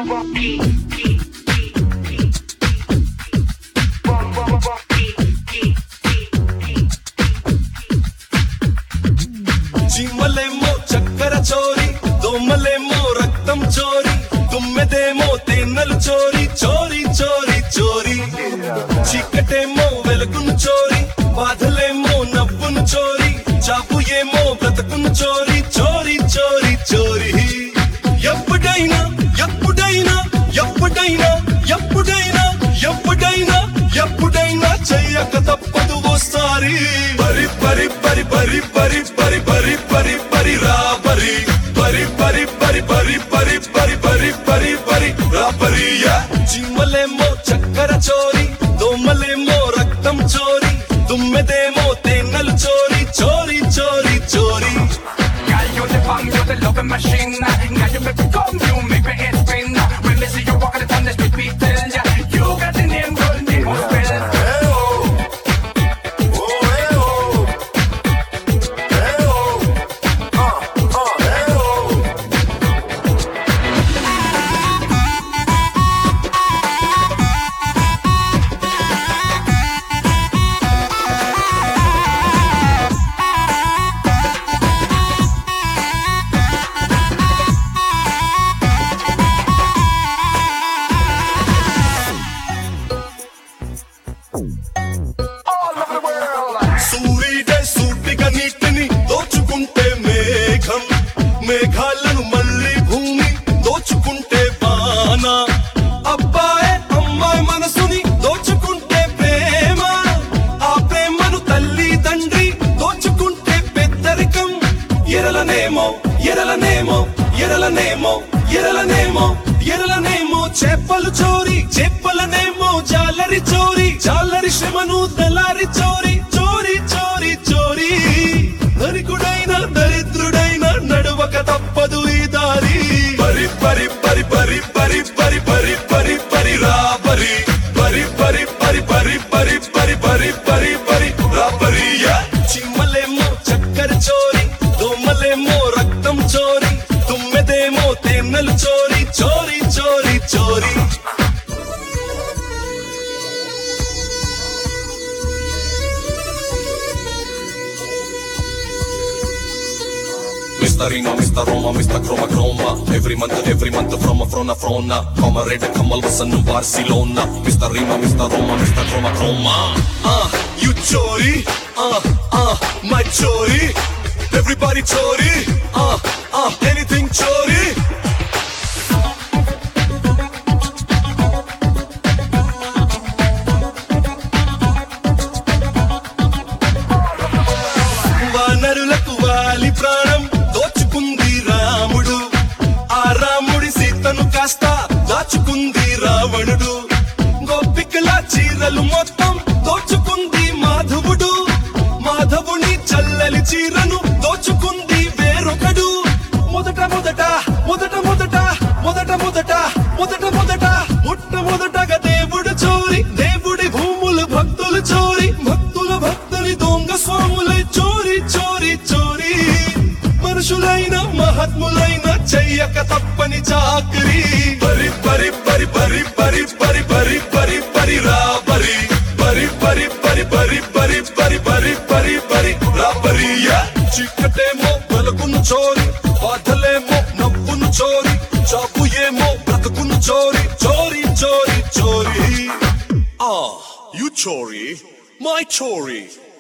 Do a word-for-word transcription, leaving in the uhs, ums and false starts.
చీమలేమో చక్కెర చోరీ, దోమలేమో రక్తం చోరీ, తుమ్మెదేమో తేనెలు చోరీ, చోరీ చోరీ చోరీ. చీకటేమో వెలుగును చోరీ, బాధలేమో నవ్వును చోరీ, చాపు ఏమో బ్రతుకును చోరీ, చోరీ చోరీ చోరీ. ఎప్పుడైనా ఎప్పుడైనా ఎప్పుడైనా ఎప్పుడైనా ఎప్పుడైనా ఎప్పుడైనా చెయ్యక తప్పదు ఓసారి. పరి పరి పరి పరి పరి పరి పరి పరి పరి రా పరి పరి పరి పరి పరి పరి పరి పరి పరి పరి రా పరియా. చీమలేమో చక్కెర చోరీ, దోమలేమో రక్తం చోరీ, తుమ్మెదేమో తేనెలు చోరీ, చోరీ చోరీ చోరీ. Girl, you the bomb, you the loving machine. Girl, you make me come, you make me head spin. When me see you walking down the street, we tell ya you got the name, girl, name was spell. సూర్యుడే సూటిగా నీటిని దోచుకుంటే మేఘం, మేఘాలను మళ్ళీ భూమి దోచుకుంటే వాన. అబ్బాయి అమ్మాయి మనసుని దోచుకుంటే ప్రేమ, ఆ ప్రేమను తల్లి తండ్రి దోచుకుంటే పెద్దరికం. ఎరలనేమో ఎరలనేమో ఎరలనేమో ఎరలనేమో ఎరలనేమో చేపలు చోరీ, చేపలనేమో జాలరి చోరీ, జాలరి శ్రమను దళారి చోరీ, చోరీ చోరీ చోరీ. ధనికుడైన దరిద్రుడైన నడువక తప్పదు ఈ దారి. పరి పరి పరి పరి పరి పరి పరి పరి పరి రా పరి పరి పరి పరి పరి పరి పరి పరి పరి పరి రా పరియా. చీమలేమో చక్కెర చోరీ, దోమలేమో రక్తం చోరీ, తుమ్మెదేమో తేనెలు చోరీ, చోరీ చోరీ చోరీ. Mister Rima, Mister Roma, Mister Chroma Chroma. Every month, every month from a frona frona. Come red, come all Vasan Barcelona. Mister Rima, Mister Roma, Mister Chroma Chroma. Ah, you chori, ah, ah, my chori. Everybody chori, ah, ah, anything chori. వానరులకు వాలి ప్రాణం దోచుకుంది రాముడు, ఆ రాముడి సీతను కాస్త దాచుకుంది రావణుడు. గోపికల చీరలు మొత్తం దోచుకుంది మాధవుడు, మాధవుని చల్లలి చీరను దోచుకుంది వేరొకడు. మొదట మొదట మొదట మొదట మొదట మొదట మొదట మొదట మొట్టమొదటగా దేవుడు చోరీ, దేవుడి భూములు భక్తులు చోరీ, భక్తుల భక్తుని దొంగ స్వాములై చోరీ చోరీ చోరీ. మనుషులైన మహాత్ములైన చెయ్యక తప్పని చాకరీ. పరి పరి పరి పరి పరి పరి పరి పరి పరి రా పరి పరి పరి పరి పరి పరి పరి పరి పరి పరి రా పరియా. చీకటేమో వెలుగును చోరీ, బాధలేమో నవ్వును చోరీ, చాపు ఏమో బ్రతుకును చోరీ, చోరీ చోరీ చోరీ. Ah, you chori, my chori.